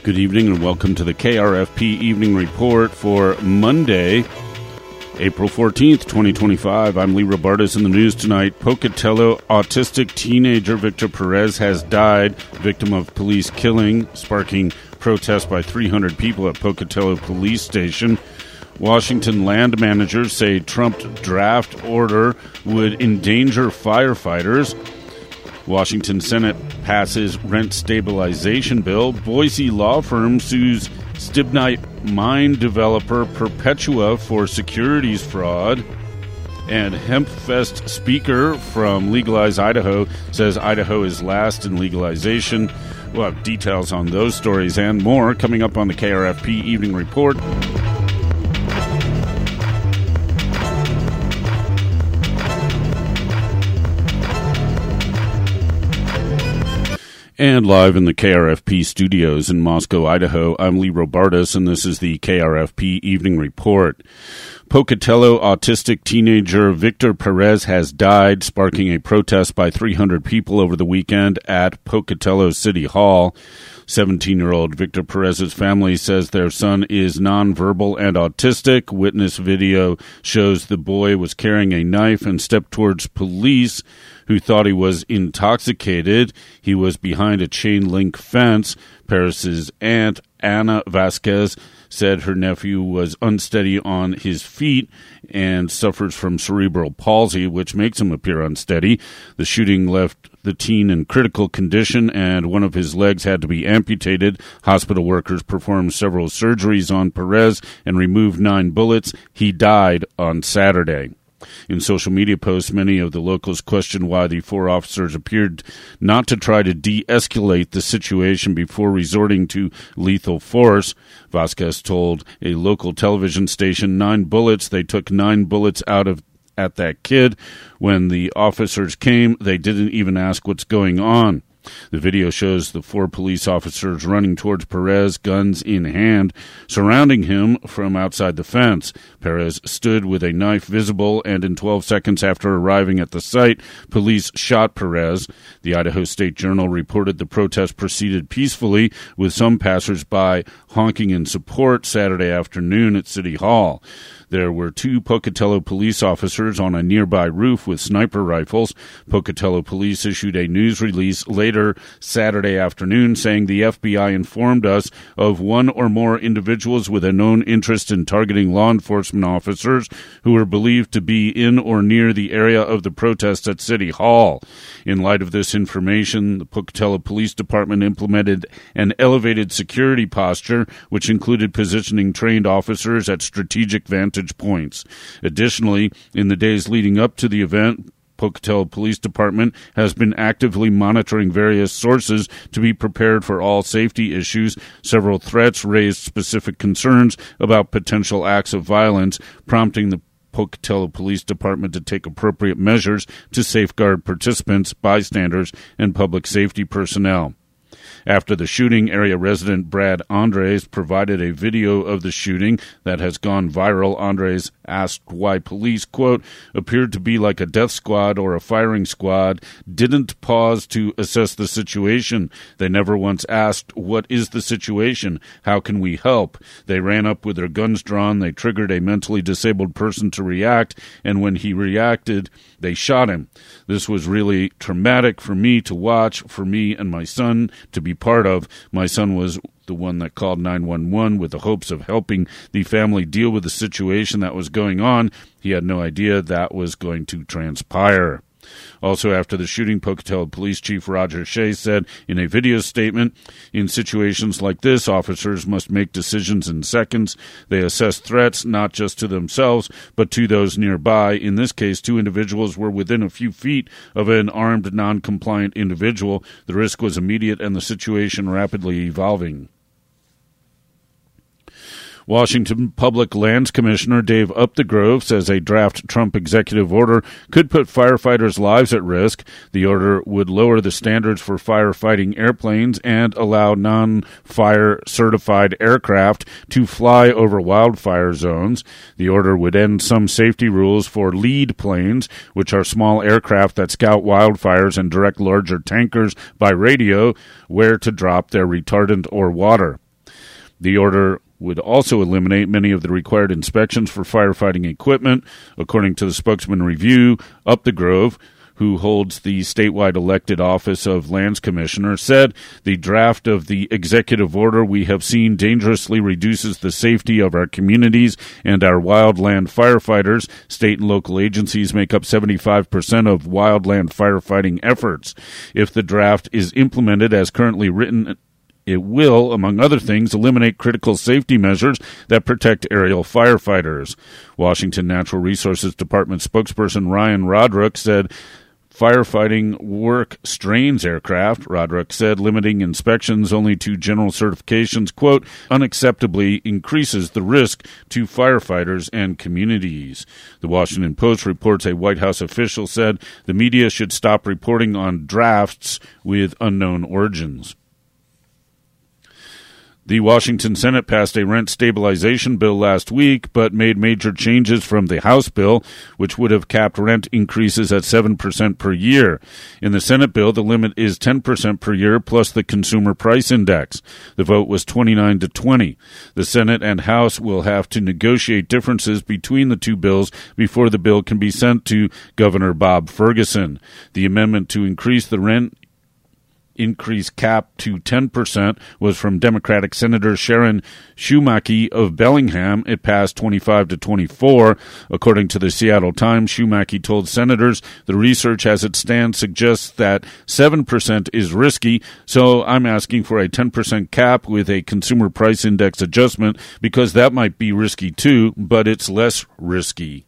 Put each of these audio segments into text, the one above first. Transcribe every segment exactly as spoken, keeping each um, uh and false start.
Good evening and welcome to the K R F P Evening Report for Monday, April fourteenth, twenty twenty-five. I'm Lee Robartis in the news tonight. Pocatello autistic teenager Victor Perez has died, victim of police killing, sparking protests by three hundred people at Pocatello Police Station. Washington land managers say Trump draft order would endanger firefighters. Washington Senate passes rent stabilization bill. Boise law firm sues Stibnite mine developer Perpetua for securities fraud. And HempFest speaker from Legalize Idaho says Idaho is last in legalization. We'll have details on those stories and more coming up on the K R F P Evening Report. And live in the K R F P studios in Moscow, Idaho, I'm Lee Robartis, and this is the K R F P Evening Report. Pocatello autistic teenager Victor Perez has died, sparking a protest by three hundred people over the weekend at Pocatello City Hall. seventeen-year-old Victor Perez's family says their son is nonverbal and autistic. Witness video shows the boy was carrying a knife and stepped towards police, who thought he was intoxicated. He was behind a chain-link fence. Perez's aunt, Ana Vasquez, said her nephew was unsteady on his feet and suffers from cerebral palsy, which makes him appear unsteady. The shooting left the teen in critical condition, and one of his legs had to be amputated. Hospital workers performed several surgeries on Perez and removed nine bullets. He died on Saturday. In social media posts, many of the locals questioned why the four officers appeared not to try to de-escalate the situation before resorting to lethal force. Vasquez told a local television station, nine bullets, they took nine bullets out of at that kid. When the officers came, they didn't even ask what's going on. The video shows the four police officers running towards Perez, guns in hand, surrounding him from outside the fence. Perez stood with a knife visible, and in twelve seconds after arriving at the site, police shot Perez. The Idaho State Journal reported the protest proceeded peacefully, with some passers-by honking in support Saturday afternoon at City Hall. There were two Pocatello police officers on a nearby roof with sniper rifles. Pocatello police issued a news release later Saturday afternoon saying the F B I informed us of one or more individuals with a known interest in targeting law enforcement officers who were believed to be in or near the area of the protest at City Hall. In light of this information, the Pocatello Police Department implemented an elevated security posture, which included positioning trained officers at strategic vantage points. Additionally, in the days leading up to the event, Pocatello Police Department has been actively monitoring various sources to be prepared for all safety issues. Several threats raised specific concerns about potential acts of violence, prompting the Pocatello Police Department to take appropriate measures to safeguard participants, bystanders, and public safety personnel. After the shooting, area resident Brad Andres provided a video of the shooting that has gone viral. Andres asked why police, quote, appeared to be like a death squad or a firing squad, didn't pause to assess the situation. They never once asked, what is the situation? How can we help? They ran up with their guns drawn. They triggered a mentally disabled person to react, and when he reacted, they shot him. This was really traumatic for me to watch, for me and my son to be part of. My son was the one that called nine one one with the hopes of helping the family deal with the situation that was going on. He had no idea that was going to transpire. Also, after the shooting, Pocatello Police Chief Roger Shea said in a video statement, in situations like this, officers must make decisions in seconds. They assess threats not just to themselves, but to those nearby. In this case, two individuals were within a few feet of an armed, non-compliant individual. The risk was immediate and the situation rapidly evolving. Washington Public Lands Commissioner Dave Upthegrove says a draft Trump executive order could put firefighters' lives at risk. The order would lower the standards for firefighting airplanes and allow non-fire certified aircraft to fly over wildfire zones. The order would end some safety rules for lead planes, which are small aircraft that scout wildfires and direct larger tankers by radio where to drop their retardant or water. The order would also eliminate many of the required inspections for firefighting equipment, according to the spokesman Review Up the Grove, who holds the statewide elected office of Lands Commissioner, said the draft of the executive order we have seen dangerously reduces the safety of our communities and our wildland firefighters. State and local agencies make up seventy-five percent of wildland firefighting efforts. If the draft is implemented as currently written, it will, among other things, eliminate critical safety measures that protect aerial firefighters. Washington Natural Resources Department spokesperson Ryan Roderick said firefighting work strains aircraft. Roderick said limiting inspections only to general certifications, quote, unacceptably increases the risk to firefighters and communities. The Washington Post reports a White House official said the media should stop reporting on drafts with unknown origins. The Washington Senate passed a rent stabilization bill last week, but made major changes from the House bill, which would have capped rent increases at seven percent per year. In the Senate bill, the limit is ten percent per year plus the Consumer Price Index. The vote was twenty-nine to twenty. The Senate and House will have to negotiate differences between the two bills before the bill can be sent to Governor Bob Ferguson. The amendment to increase the rent increase cap to ten percent was from Democratic Senator Sharon Schumake of Bellingham. It passed twenty-five to twenty-four. According to the Seattle Times, Schumake told senators, the research as it stands suggests that seven percent is risky, so I'm asking for a ten percent cap with a consumer price index adjustment because that might be risky too, but it's less risky.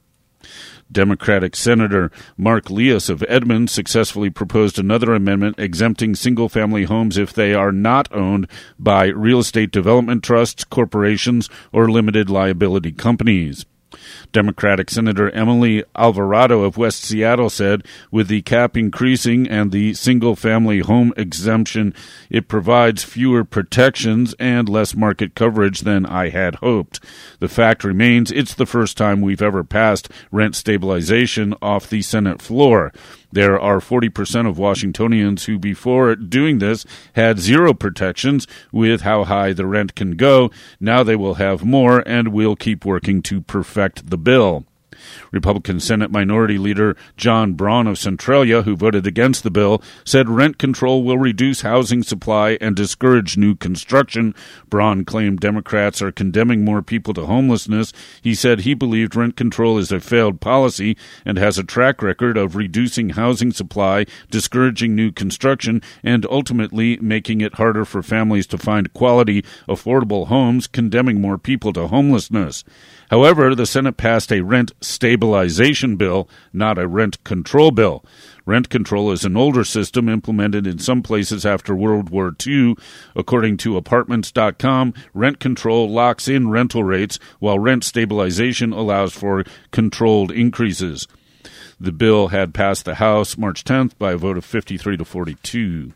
Democratic Senator Mark Leas of Edmond successfully proposed another amendment exempting single-family homes if they are not owned by real estate development trusts, corporations, or limited liability companies. Democratic Senator Emily Alvarado of West Seattle said, with the cap increasing and the single-family home exemption, it provides fewer protections and less market coverage than I had hoped. The fact remains it's the first time we've ever passed rent stabilization off the Senate floor. There are forty percent of Washingtonians who, before doing this, had zero protections with how high the rent can go. Now they will have more, and we'll keep working to perfect the bill. Republican Senate Minority Leader John Braun of Centralia, who voted against the bill, said rent control will reduce housing supply and discourage new construction. Braun claimed Democrats are condemning more people to homelessness. He said he believed rent control is a failed policy and has a track record of reducing housing supply, discouraging new construction, and ultimately making it harder for families to find quality, affordable homes, condemning more people to homelessness. However, the Senate passed a rent stabilization bill, not a rent control bill. Rent control is an older system implemented in some places after World War Two. According to Apartments dot com, rent control locks in rental rates, while rent stabilization allows for controlled increases. The bill had passed the House March tenth by a vote of fifty-three to forty-two.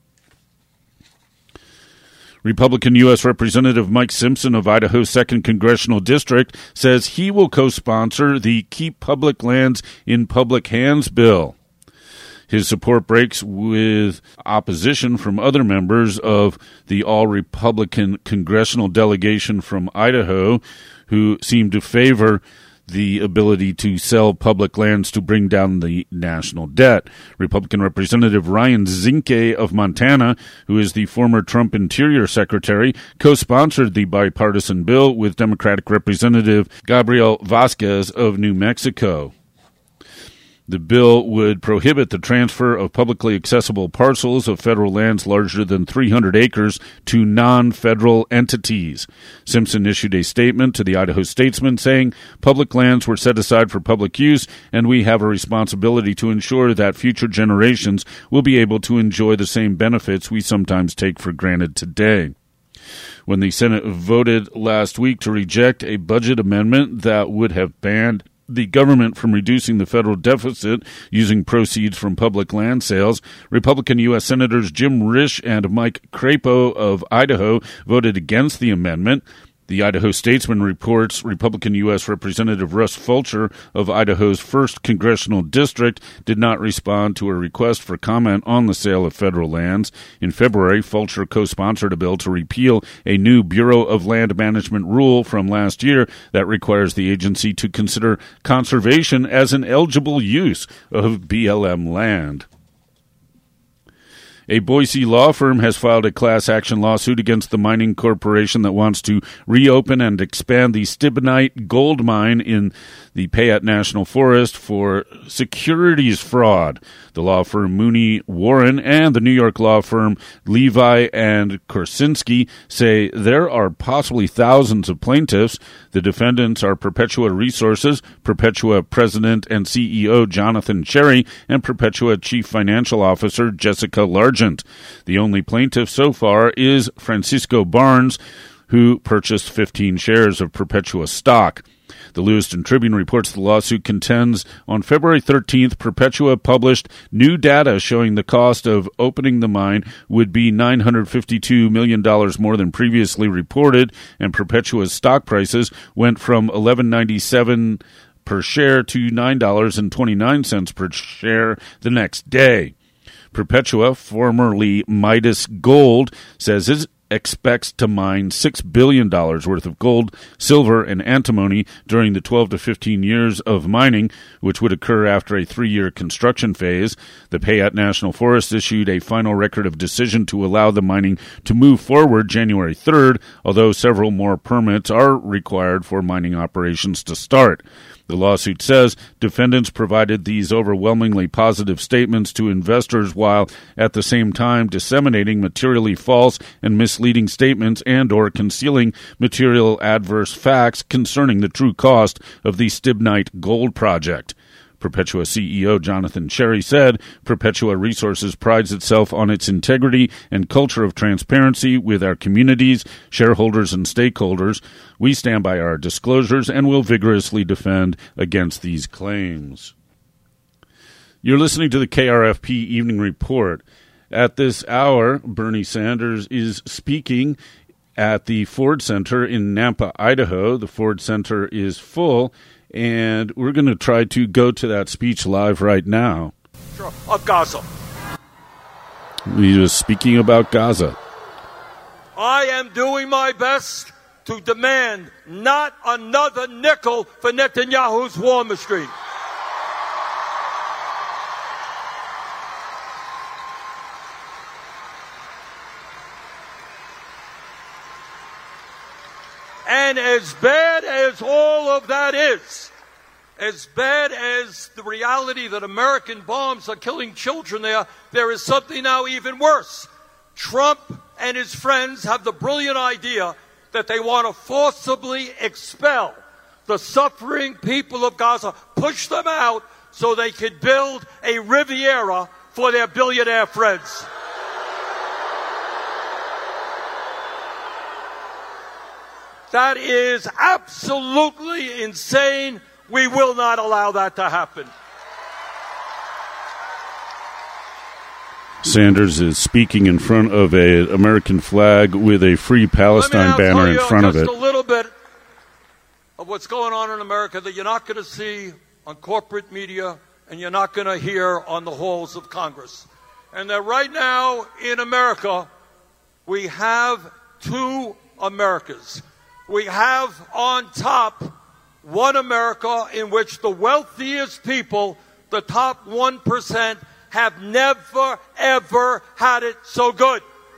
Republican U S Representative Mike Simpson of Idaho's second Congressional District says he will co-sponsor the Keep Public Lands in Public Hands bill. His support breaks with opposition from other members of the all-Republican congressional delegation from Idaho who seem to favor the ability to sell public lands to bring down the national debt. Republican Representative Ryan Zinke of Montana, who is the former Trump Interior Secretary, co-sponsored the bipartisan bill with Democratic Representative Gabriel Vasquez of New Mexico. The bill would prohibit the transfer of publicly accessible parcels of federal lands larger than three hundred acres to non-federal entities. Simpson issued a statement to the Idaho Statesman saying, public lands were set aside for public use, and we have a responsibility to ensure that future generations will be able to enjoy the same benefits we sometimes take for granted today. When the Senate voted last week to reject a budget amendment that would have banned the government from reducing the federal deficit using proceeds from public land sales, Republican U S Senators Jim Risch and Mike Crapo of Idaho voted against the amendment. The Idaho Statesman reports Republican U S Representative Russ Fulcher of Idaho's first Congressional District did not respond to a request for comment on the sale of federal lands. In February, Fulcher co-sponsored a bill to repeal a new Bureau of Land Management rule from last year that requires the agency to consider conservation as an eligible use of B L M land. A Boise law firm has filed a class action lawsuit against the mining corporation that wants to reopen and expand the Stibnite gold mine in the Payette National Forest for securities fraud. The law firm Mooney Warren and the New York law firm Levi and Korsinski say there are possibly thousands of plaintiffs. The defendants are Perpetua Resources, Perpetua President and C E O Jonathan Cherry, and Perpetua Chief Financial Officer Jessica Largent. The only plaintiff so far is Francisco Barnes, who purchased fifteen shares of Perpetua stock. The Lewiston Tribune reports the lawsuit contends on February thirteenth, Perpetua published new data showing the cost of opening the mine would be nine hundred fifty-two million dollars more than previously reported, and Perpetua's stock prices went from eleven ninety-seven per share to nine dollars and twenty-nine cents per share the next day. Perpetua, formerly Midas Gold, says it expects to mine six billion dollars worth of gold, silver, and antimony during the twelve to fifteen years of mining, which would occur after a three-year construction phase. The Payette National Forest issued a final record of decision to allow the mining to move forward January third, although several more permits are required for mining operations to start. The lawsuit says defendants provided these overwhelmingly positive statements to investors while at the same time disseminating materially false and misleading statements and or concealing material adverse facts concerning the true cost of the Stibnite Gold Project. Perpetua C E O Jonathan Cherry said Perpetua Resources prides itself on its integrity and culture of transparency with our communities, shareholders, and stakeholders. We stand by our disclosures and will vigorously defend against these claims. You're listening to the K R F P Evening Report. At this hour, Bernie Sanders is speaking at the Ford Center in Nampa, Idaho. The Ford Center is full, and we're going to try to go to that speech live right now. Of Gaza. He was speaking about Gaza. I am doing my best to demand not another nickel for Netanyahu's war machine. And as bad as all of that is, as bad as the reality that American bombs are killing children there, there is something now even worse. Trump and his friends have the brilliant idea that they want to forcibly expel the suffering people of Gaza, push them out so they could build a Riviera for their billionaire friends. That is absolutely insane. We will not allow that to happen. Sanders is speaking in front of an American flag with a Free Palestine banner in front of it. Just a little bit of what's going on in America that you're not going to see on corporate media and you're not going to hear on the halls of Congress. And that right now in America, we have two Americas. We have on top one America in which the wealthiest people, the top one percent, have never, ever had it so good.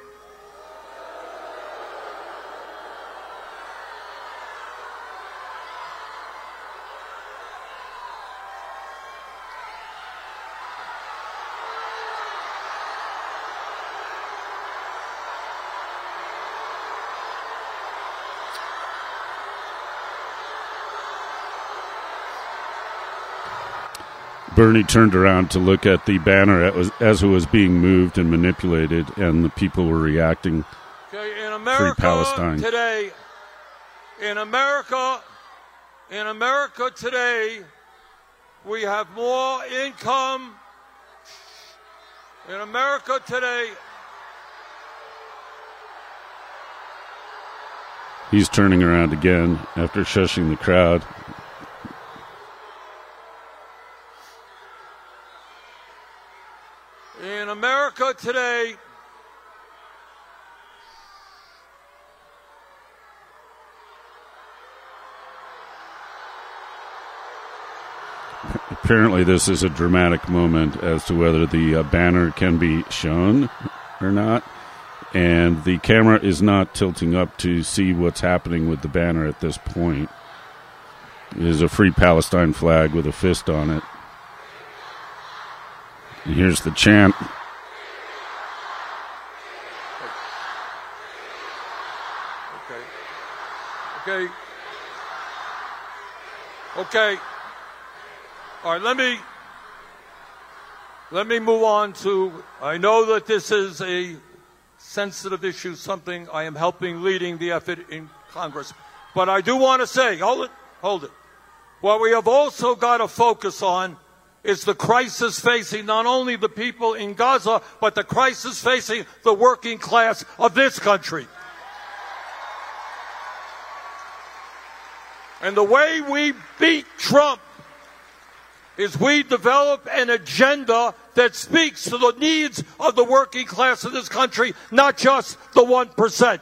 Bernie turned around to look at the banner as it was being moved and manipulated, and the people were reacting. Okay, in America Free Palestine today, in America, in America today, we have more income. In America today, He's turning around again after shushing the crowd. In America today, apparently this is a dramatic moment as to whether the uh, banner can be shown or not. And the camera is not tilting up to see what's happening with the banner at this point. It is a Free Palestine flag with a fist on it. And here's the chant. Okay. Okay. Okay. All right, let me let me move on to, I know that this is a sensitive issue, something I am helping leading the effort in Congress. But I do want to say, hold it, hold it. What we have also got to focus on is the crisis facing not only the people in Gaza, but the crisis facing the working class of this country. And the way we beat Trump is we develop an agenda that speaks to the needs of the working class of this country, not just the one percent.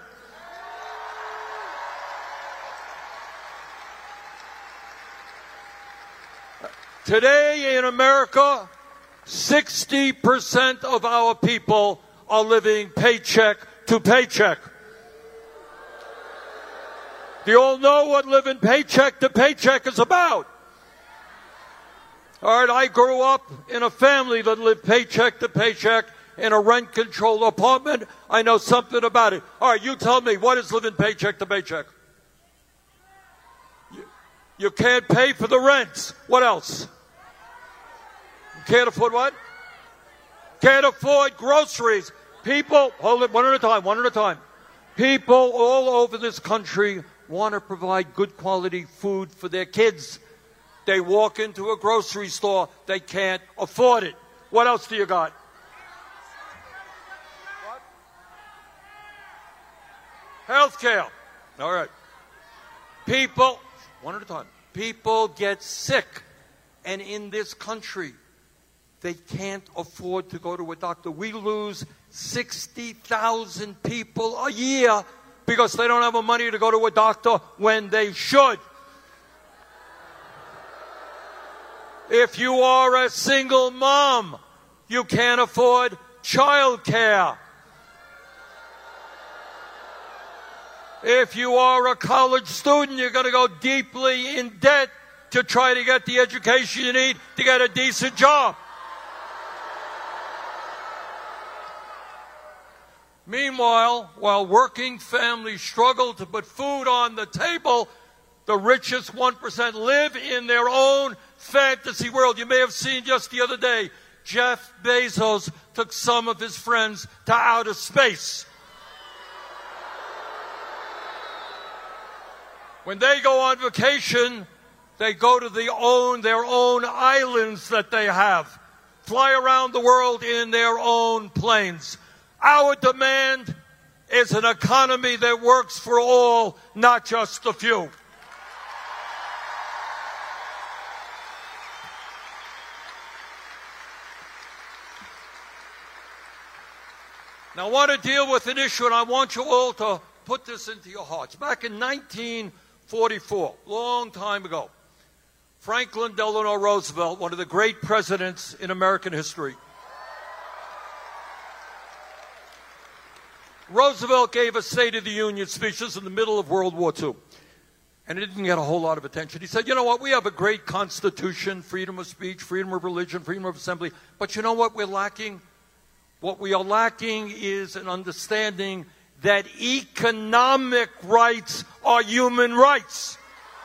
Today in America, sixty percent of our people are living paycheck to paycheck. Do you all know what living paycheck to paycheck is about? All right, I grew up in a family that lived paycheck to paycheck in a rent-controlled apartment. I know something about it. All right, you tell me, what is living paycheck to paycheck? You, you can't pay for the rent. What else? You can't afford what? Can't afford groceries. People, hold it one at a time, one at a time. People all over this country want to provide good quality food for their kids. They walk into a grocery store, they can't afford it. What else do you got? What? Health care. All right. People, one at a time, people get sick. And in this country, they can't afford to go to a doctor. We lose sixty thousand people a year because they don't have the money to go to a doctor when they should. If you are a single mom, you can't afford child care. If you are a college student, you're going to go deeply in debt to try to get the education you need to get a decent job. Meanwhile, while working families struggle to put food on the table, the richest one percent live in their own fantasy world. You may have seen just the other day, Jeff Bezos took some of his friends to outer space. When they go on vacation, they go to the own, their own islands that they have, fly around the world in their own planes. Our demand is an economy that works for all, not just a few. Now, I want to deal with an issue, and I want you all to put this into your hearts. Back in nineteen forty-four, long time ago, Franklin Delano Roosevelt, one of the great presidents in American history, Roosevelt gave a State of the Union speech. This was in the middle of World War Two. And it didn't get a whole lot of attention. He said, you know what, we have a great Constitution, freedom of speech, freedom of religion, freedom of assembly. But you know what we're lacking? What we are lacking is an understanding that economic rights are human rights.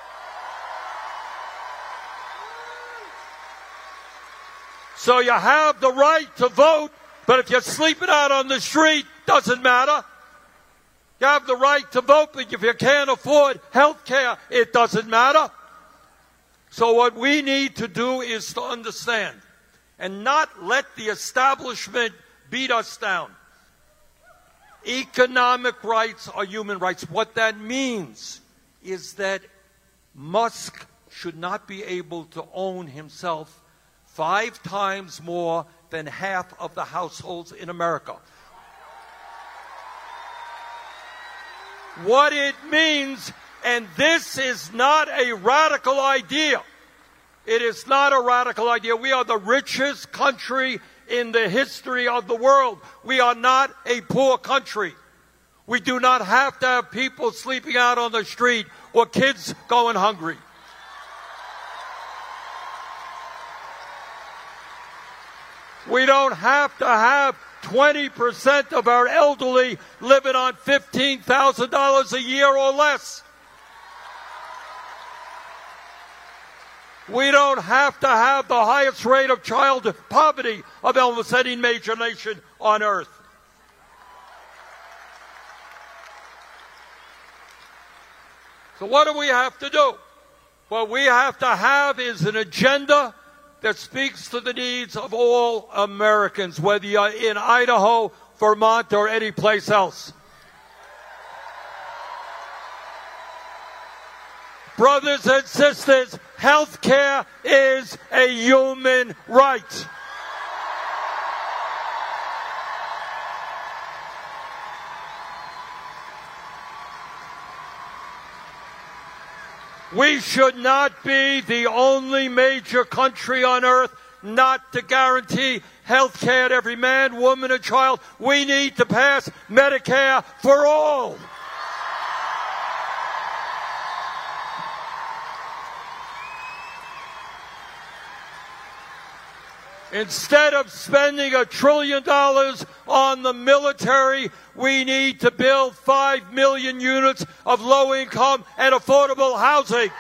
So you have the right to vote, but if you're sleeping out on the street, doesn't matter. You have the right to vote, but if you can't afford health care, it doesn't matter. So what we need to do is to understand and not let the establishment beat us down. Economic rights are human rights. What that means is that Musk should not be able to own himself five times more than half of the households in America. What it means, and this is not a radical idea. It is not a radical idea. We are the richest country in the history of the world. We are not a poor country. We do not have to have people sleeping out on the street or kids going hungry. We don't have to have twenty percent of our elderly living on fifteen thousand dollars a year or less. We don't have to have the highest rate of child poverty of almost any major nation on earth. So what do we have to do? What we have to have is an agenda that speaks to the needs of all Americans, whether you're in Idaho, Vermont, or any place else. Brothers and sisters, health care is a human right. We should not be the only major country on earth not to guarantee health care to every man, woman, and child. We need to pass Medicare for all. Instead of spending a trillion dollars on the military, we need to build five million units of low-income and affordable housing.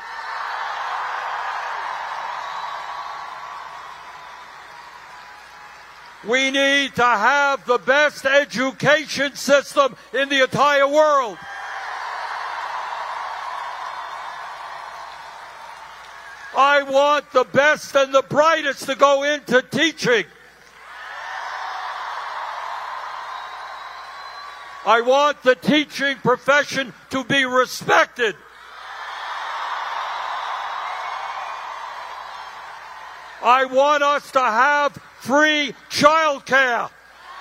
We need to have the best education system in the entire world. I want the best and the brightest to go into teaching. I want the teaching profession to be respected. I want us to have free child care.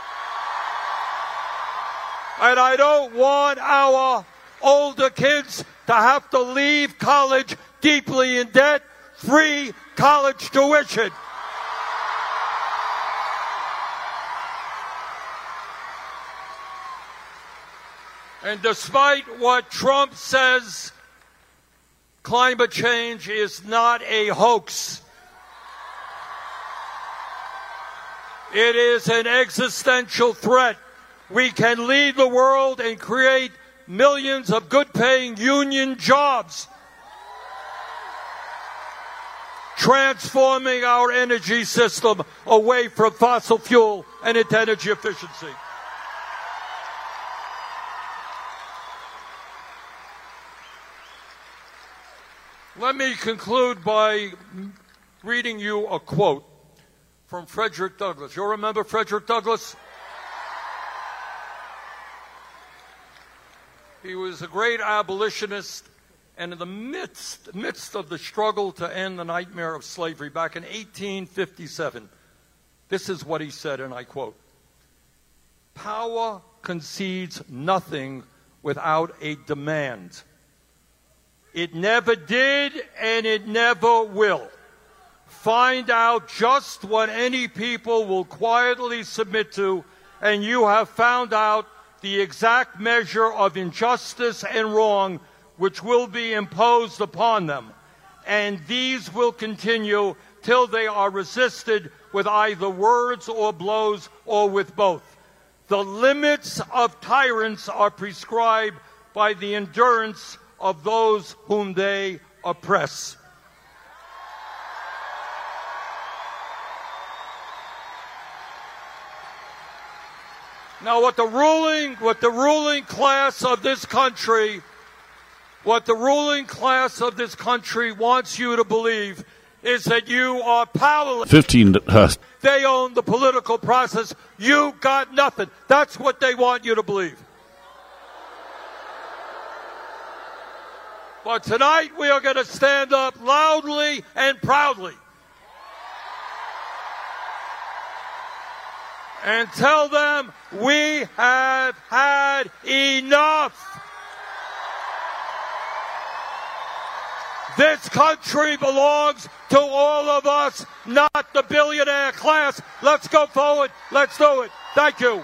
And I don't want our older kids to have to leave college deeply in debt. Free college tuition. And despite what Trump says, climate change is not a hoax. It is an existential threat. We can lead the world and create millions of good-paying union jobs, transforming our energy system away from fossil fuel and into energy efficiency. Let me conclude by reading you a quote from Frederick Douglass. You'll remember Frederick Douglass? He was a great abolitionist, and in the midst, midst of the struggle to end the nightmare of slavery back in eighteen fifty-seven, this is what he said, and I quote, "Power concedes nothing without a demand. It never did, and it never will. Find out just what any people will quietly submit to, and you have found out the exact measure of injustice and wrong which will be imposed upon them, and these will continue till they are resisted with either words or blows or with both. The limits of tyrants are prescribed by the endurance of those whom they oppress." Now, what the ruling, what the ruling class of this country What the ruling class of this country wants you to believe is that you are powerless. Fifteen. Uh, They own the political process. You got nothing. That's what they want you to believe. But tonight we are going to stand up loudly and proudly and tell them we have had enough. This country belongs to all of us, not the billionaire class. Let's go forward. Let's do it. Thank you.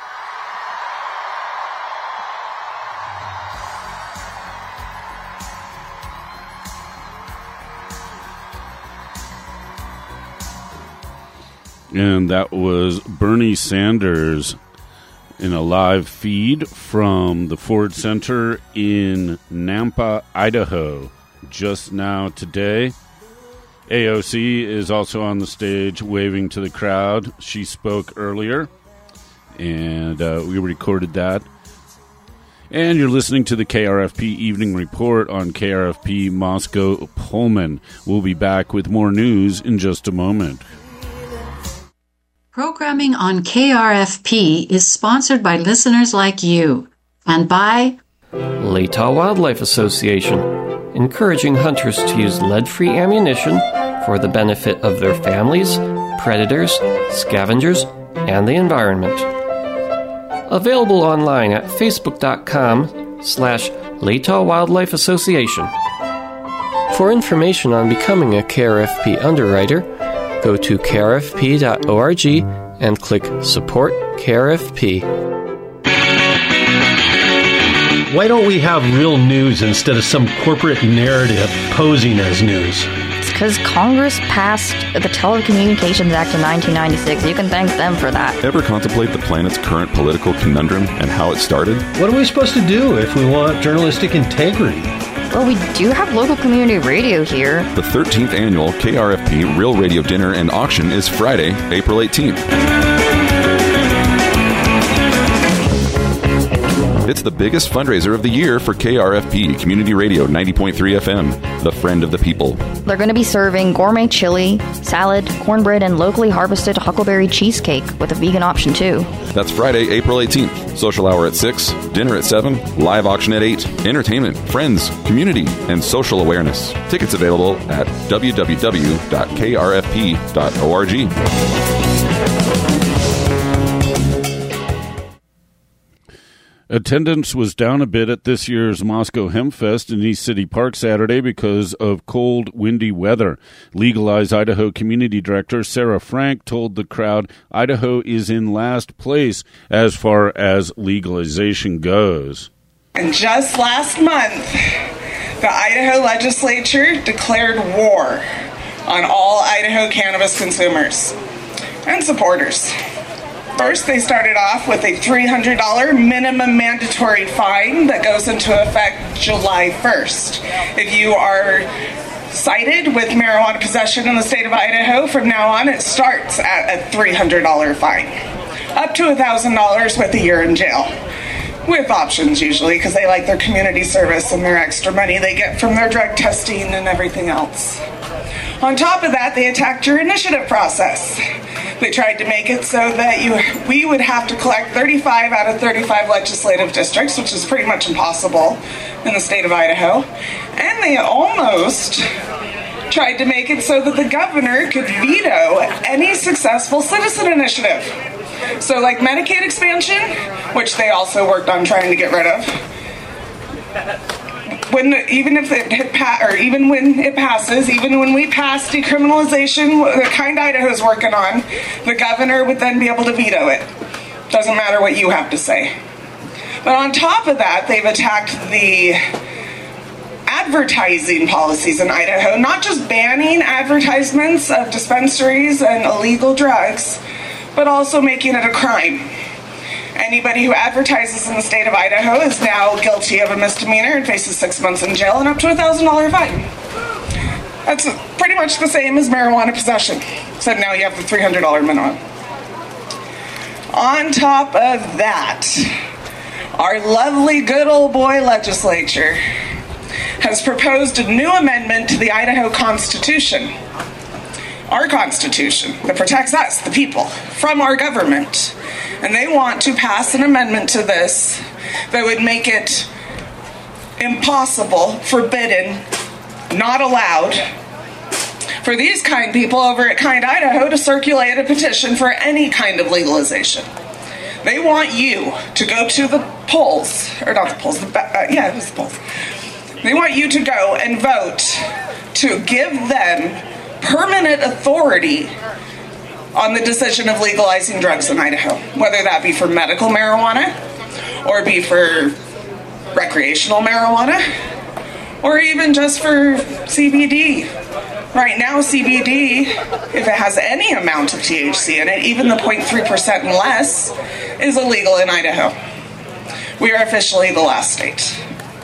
And that was Bernie Sanders in a live feed from the Ford Center in Nampa, Idaho. Just now today. A O C is also on the stage waving to the crowd. She spoke earlier, and uh, we recorded that. And you're listening to the K R F P Evening Report on K R F P Moscow Pullman. We'll be back with more news in just a moment. Programming on K R F P is sponsored by listeners like you and by Latah Wildlife Association, encouraging hunters to use lead-free ammunition for the benefit of their families, predators, scavengers, and the environment. Available online at facebook.com slash Latah Wildlife Association. For information on becoming a K R F P underwriter, go to K R F P dot org and click Support K R F P. Why don't we have real news instead of some corporate narrative posing as news? It's because Congress passed the Telecommunications Act of nineteen ninety-six. You can thank them for that. Ever contemplate the planet's current political conundrum and how it started? What are we supposed to do if we want journalistic integrity? Well, we do have local community radio here. The thirteenth annual K R F P Real Radio Dinner and Auction is Friday, April eighteenth. It's the biggest fundraiser of the year for K R F P Community Radio ninety point three F M, the friend of the people. They're going to be serving gourmet chili, salad, cornbread, and locally harvested huckleberry cheesecake with a vegan option too. That's Friday, April eighteenth. Social hour at six, dinner at seven, live auction at eight, entertainment, friends, community, and social awareness. Tickets available at w w w dot k r f p dot org. Attendance was down a bit at this year's Moscow Hempfest in East City Park Saturday because of cold, windy weather. Legalize Idaho Community Director Sarah Frank told the crowd Idaho is in last place as far as legalization goes. And just last month, the Idaho legislature declared war on all Idaho cannabis consumers and supporters. First, they started off with a three hundred dollars minimum mandatory fine that goes into effect July first. If you are cited with marijuana possession in the state of Idaho, from now on it starts at a three hundred dollars fine, up to one thousand dollars with a year in jail. With options usually, because they like their community service and their extra money they get from their drug testing and everything else. On top of that, they attacked your initiative process. They tried to make it so that you, we would have to collect thirty-five out of thirty-five legislative districts, which is pretty much impossible in the state of Idaho. And they almost tried to make it so that the governor could veto any successful citizen initiative. So like Medicaid expansion, which they also worked on trying to get rid of. When even if it had pa- or even when it passes, even when we pass decriminalization, the kind Idaho's working on, the governor would then be able to veto it. Doesn't matter what you have to say. But on top of that, they've attacked the advertising policies in Idaho, not just banning advertisements of dispensaries and illegal drugs, but also making it a crime. Anybody who advertises in the state of Idaho is now guilty of a misdemeanor and faces six months in jail and up to a one thousand dollars fine. That's pretty much the same as marijuana possession, except now you have the three hundred dollars minimum. On top of that, our lovely good old boy legislature has proposed a new amendment to the Idaho Constitution, our Constitution, that protects us, the people, from our government. And they want to pass an amendment to this that would make it impossible, forbidden, not allowed for these kind people over at Kind Idaho to circulate a petition for any kind of legalization. They want you to go to the polls, or not the polls, the, uh, yeah, it was the polls. They want you to go and vote to give them permanent authority on the decision of legalizing drugs in Idaho, whether that be for medical marijuana, or be for recreational marijuana, or even just for C B D. Right now, C B D, if it has any amount of T H C in it, even the zero point three percent and less, is illegal in Idaho. We are officially the last state.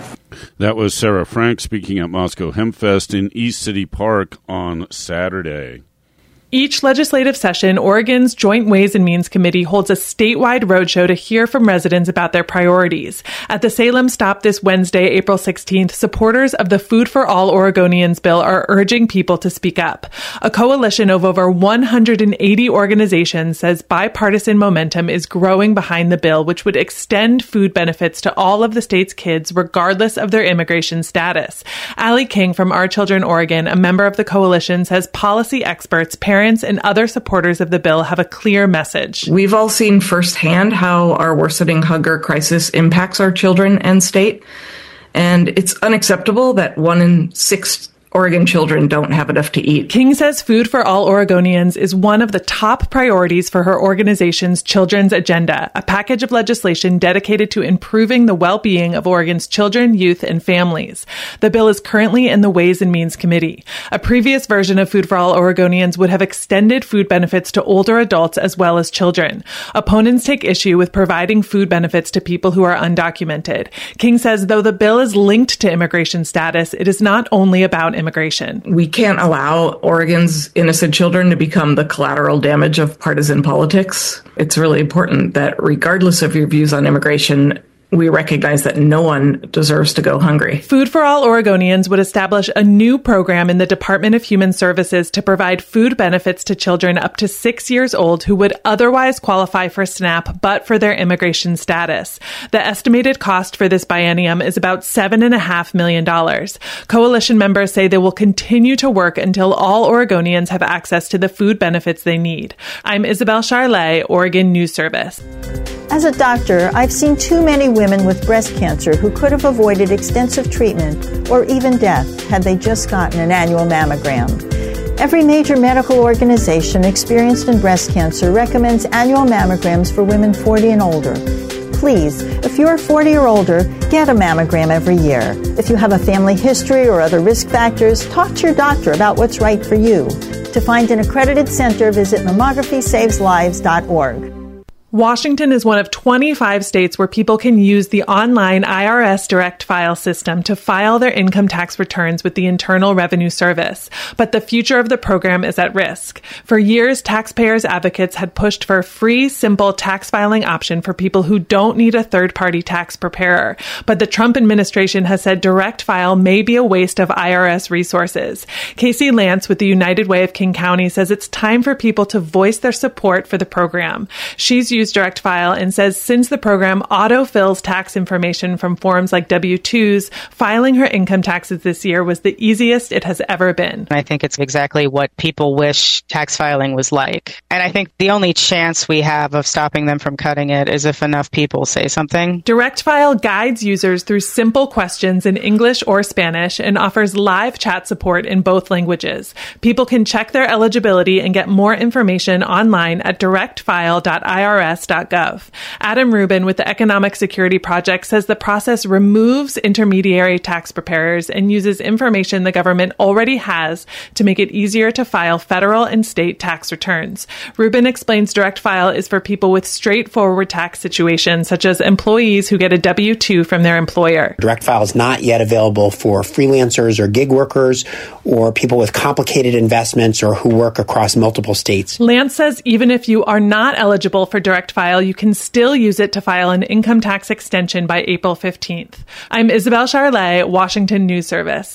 That was Sarah Frank speaking at Moscow Hempfest in East City Park on Saturday. Each legislative session, Oregon's Joint Ways and Means Committee holds a statewide roadshow to hear from residents about their priorities. At the Salem stop this Wednesday, April sixteenth, supporters of the Food for All Oregonians bill are urging people to speak up. A coalition of over one hundred eighty organizations says bipartisan momentum is growing behind the bill, which would extend food benefits to all of the state's kids, regardless of their immigration status. Allie King from Our Children Oregon, a member of the coalition, says policy experts, parents, and other supporters of the bill have a clear message. We've all seen firsthand how our worsening hunger crisis impacts our children and state, and it's unacceptable that one in six Oregon children don't have enough to eat. King says Food for All Oregonians is one of the top priorities for her organization's Children's Agenda, a package of legislation dedicated to improving the well-being of Oregon's children, youth, and families. The bill is currently in the Ways and Means Committee. A previous version of Food for All Oregonians would have extended food benefits to older adults as well as children. Opponents take issue with providing food benefits to people who are undocumented. King says though the bill is linked to immigration status, it is not only about immigration. We can't allow Oregon's innocent children to become the collateral damage of partisan politics. It's really important that regardless of your views on immigration, we recognize that no one deserves to go hungry. Food for All Oregonians would establish a new program in the Department of Human Services to provide food benefits to children up to six years old who would otherwise qualify for SNAP but for their immigration status. The estimated cost for this biennium is about seven point five million dollars. Coalition members say they will continue to work until all Oregonians have access to the food benefits they need. I'm Isabel Charlet, Oregon News Service. As a doctor, I've seen too many women with breast cancer who could have avoided extensive treatment or even death had they just gotten an annual mammogram. Every major medical organization experienced in breast cancer recommends annual mammograms for women forty and older. Please, if you're forty or older, get a mammogram every year. If you have a family history or other risk factors, talk to your doctor about what's right for you. To find an accredited center, visit mammography saves lives dot org. Washington is one of twenty-five states where people can use the online I R S direct file system to file their income tax returns with the Internal Revenue Service. But the future of the program is at risk. For years, taxpayers' advocates had pushed for a free, simple tax filing option for people who don't need a third-party tax preparer. But the Trump administration has said direct file may be a waste of I R S resources. Casey Lance with the United Way of King County says it's time for people to voice their support for the program. She's used direct file and says since the program autofills tax information from forms like W two's, filing her income taxes this year was the easiest it has ever been. I think it's exactly what people wish tax filing was like. And I think the only chance we have of stopping them from cutting it is if enough people say something. Direct File guides users through simple questions in English or Spanish and offers live chat support in both languages. People can check their eligibility and get more information online at direct file dot I R S dot gov. Adam Rubin with the Economic Security Project says the process removes intermediary tax preparers and uses information the government already has to make it easier to file federal and state tax returns. Rubin explains direct file is for people with straightforward tax situations, such as employees who get a W two from their employer. Direct file is not yet available for freelancers or gig workers or people with complicated investments or who work across multiple states. Lance says even if you are not eligible for direct file, you can still use it to file an income tax extension by April fifteenth. I'm Isabel Charlet, Washington News Service.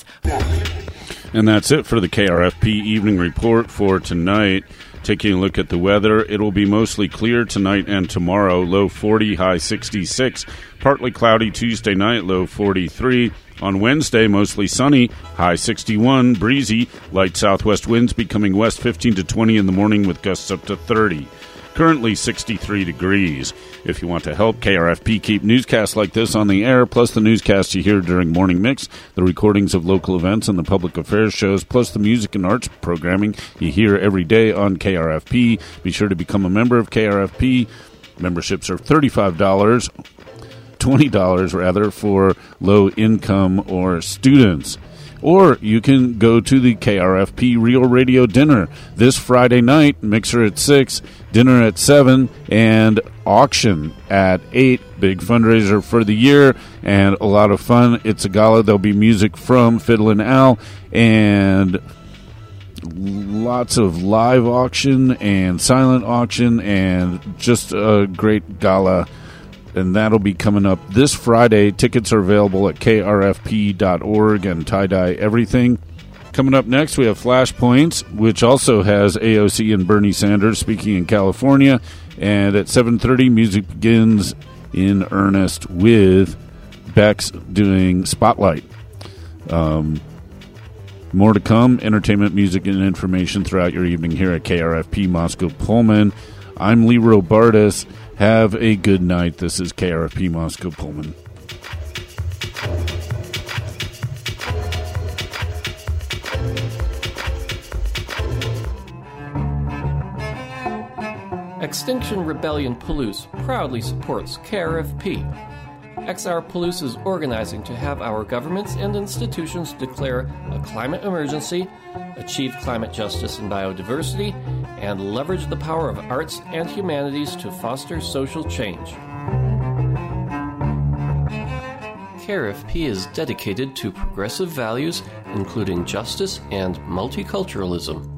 And that's it for the K R F P Evening Report for tonight. Taking a look at the weather, it will be mostly clear tonight and tomorrow, low forty, high sixty-six. Partly cloudy Tuesday night, low forty-three. On Wednesday, mostly sunny, high sixty-one, breezy, light southwest winds becoming west fifteen to twenty in the morning with gusts up to thirty. Currently sixty-three degrees. If you want to help K R F P keep newscasts like this on the air, plus the newscasts you hear during Morning Mix, the recordings of local events and the public affairs shows, plus the music and arts programming you hear every day on K R F P, be sure to become a member of K R F P. Memberships are thirty-five dollars. twenty dollars rather for low income or students. Or you can go to the K R F P Real Radio Dinner this Friday night, mixer at six, dinner at seven, and auction at eight. Big fundraiser for the year and a lot of fun. It's a gala. There'll be music from Fiddlin' Al and lots of live auction and silent auction and just a great gala. And that'll be coming up this Friday. Tickets are available at K R F P dot org and Tie-Dye Everything. Coming up next, we have Flashpoints, which also has A O C and Bernie Sanders speaking in California. And at seven thirty, music begins in earnest with Bex doing Spotlight. Um, more to come, entertainment, music, and information throughout your evening here at K R F P Moscow Pullman. I'm Lee Robartis. Have a good night. This is K R F P Moscow Pullman. Extinction Rebellion Palouse proudly supports K R F P. X R Palouse is organizing to have our governments and institutions declare a climate emergency, achieve climate justice and biodiversity, and leverage the power of arts and humanities to foster social change. K R F P is dedicated to progressive values, including justice and multiculturalism.